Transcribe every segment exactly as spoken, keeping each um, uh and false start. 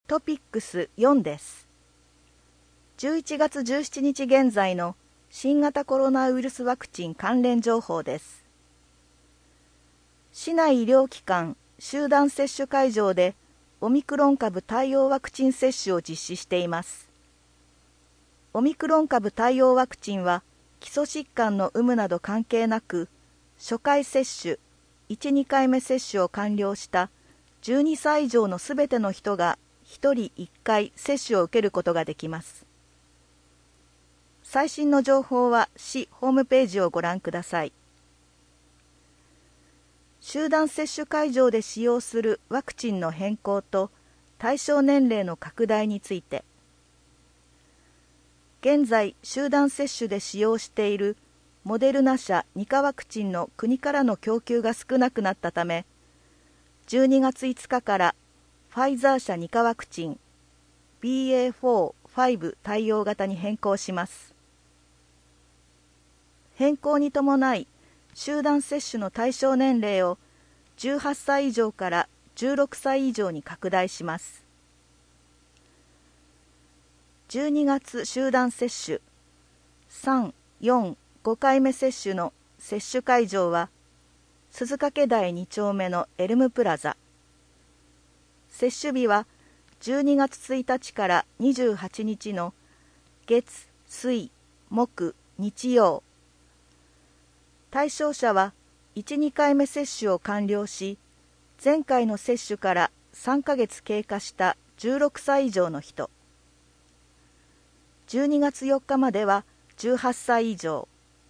トピックスよんです。じゅういちがつじゅうしちにち現在の新型コロナウイルスワクチン関連情報です。市内医療機関集団接種会場でオミクロン株対応ワクチン接種を実施しています。オミクロン株対応ワクチンは基礎疾患の有無など関係なく、初回接種、いち、にかいめ接種を完了したじゅうにさい以上のすべての人がひとりいっかい接種を受けることができます。最新の情報は市ホームページをご覧ください。集団接種会場で使用するワクチンの変更と対象年齢の拡大について、現在集団接種で使用しているモデルナ社にかワクチンの国からの供給が少なくなったため、じゅうにがついつかからファイザー社にかワクチン ビーエーフォー、ファイブ 対応型に変更します。変更に伴い、集団接種の対象年齢をじゅうはっさい以上からじゅうろくさい以上に拡大します。じゅうにがつ集団接種さん、よん、ごかいめ接種の接種会場は鈴掛台にちょうめのエルムプラザ。接種日はじゅうにがつついたちからにじゅうはちにちの月、水、木、日曜。対象者はいち、にかいめ接種を完了し、前回の接種からさんかげつ経過したじゅうろくさい以上の人。じゅうにがつよっかまではじゅうはっさい以上。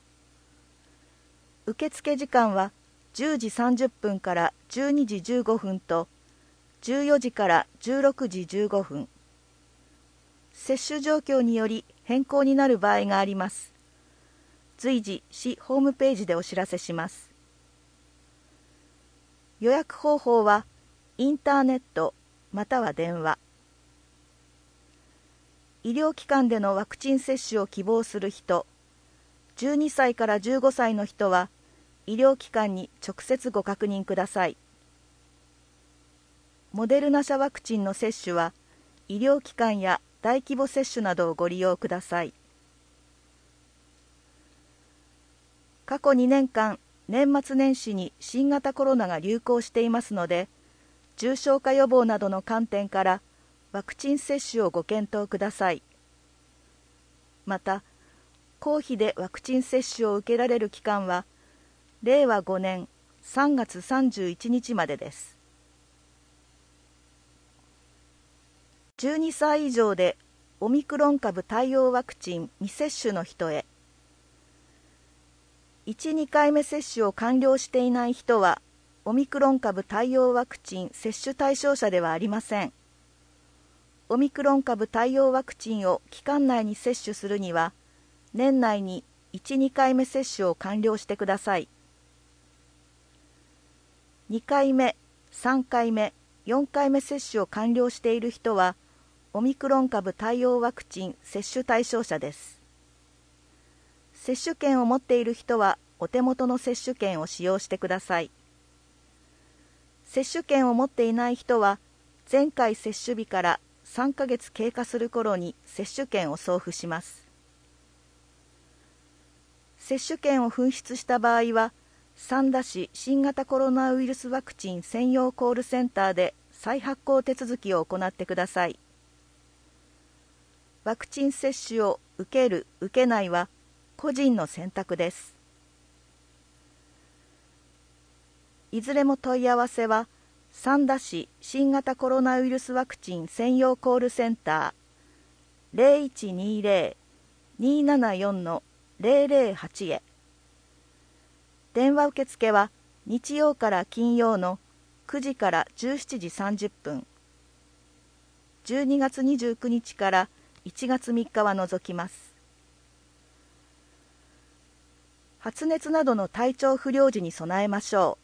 受付時間はじゅうじさんじゅっぷんからじゅうにじじゅうごふんとじゅうよじからじゅうろくじじゅうごふん。接種状況により変更になる場合があります。随時市ホームページでお知らせします。予約方法はインターネットまたは電話。医療機関でのワクチン接種を希望する人、じゅうにさいからじゅうごさいの人は医療機関に直接ご確認ください。モデルナ社ワクチンの接種は医療機関や大規模接種などをご利用ください。過去にねんかん、年末年始に新型コロナが流行していますので、重症化予防などの観点からワクチン接種をご検討ください。また、公費でワクチン接種を受けられる期間は、れいわごねんさんがつさんじゅういちにちまでです。じゅうにさい以上でオミクロン株対応ワクチン未接種の人へ、いち、にかいめ接種を完了していない人は、オミクロン株対応ワクチン接種対象者ではありません。オミクロン株対応ワクチンを期間内に接種するには、年内にいち、にかいめ接種を完了してください。にかいめ、さんかいめ、よんかいめ接種を完了している人は、オミクロン株対応ワクチン接種対象者です。接種券を持っている人は、お手元の接種券を使用してください。接種券を持っていない人は、前回接種日からさんかげつ経過する頃に接種券を送付します。接種券を紛失した場合は、三田市新型コロナウイルスワクチン専用コールセンターで再発行手続きを行ってください。ワクチン接種を受ける、受けないは個人の選択です。いずれも問い合わせは、三田市新型コロナウイルスワクチン専用コールセンター ゼロいちにゼロ にーななよん ゼロゼロはち へ。電話受付は日曜から金曜のくじからじゅうしちじさんじゅっぷん、じゅうにがつにじゅうくにちからいちがつみっかは除きます。発熱などの体調不良時に備えましょう。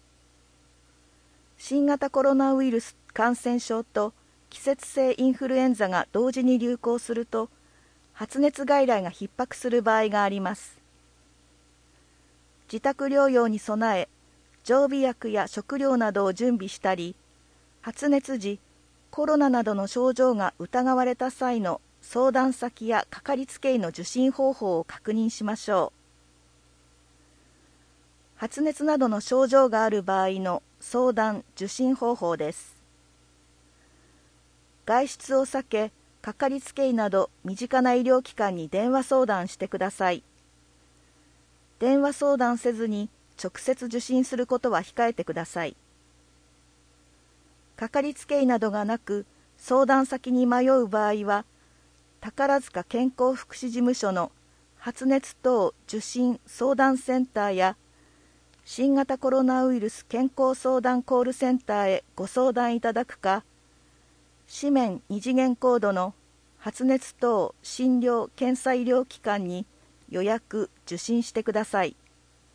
新型コロナウイルス感染症と季節性インフルエンザが同時に流行すると、発熱外来が逼迫する場合があります。自宅療養に備え、常備薬や食料などを準備したり、発熱時、 コロナなどの症状が疑われた際の相談先やかかりつけ医の受診方法を確認しましょう。発熱などの症状がある場合の相談・受診方法です。外出を避け、かかりつけ医など身近な医療機関に電話相談してください。電話相談せずに直接受診することは控えてください。かかりつけ医などがなく、相談先に迷う場合は、宝塚健康福祉事務所の発熱等受診相談センターや新型コロナウイルス健康相談コールセンターへご相談いただくか、紙面二次元コードの発熱等診療検査医療機関に予約・受診してください。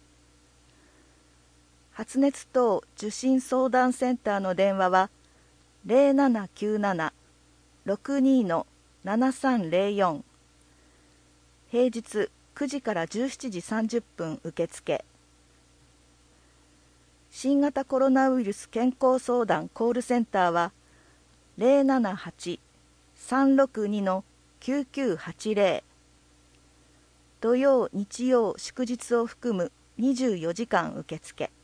発熱等受診相談センターの電話はゼロななきゅうなな ろくに ななさんゼロよん、平日くじからじゅうしちじさんじゅっぷん受付。新型コロナウイルス健康相談コールセンターはゼロななはち さんろくに きゅうきゅうはちゼロ、土曜日曜祝日を含むにじゅうよじかん受付。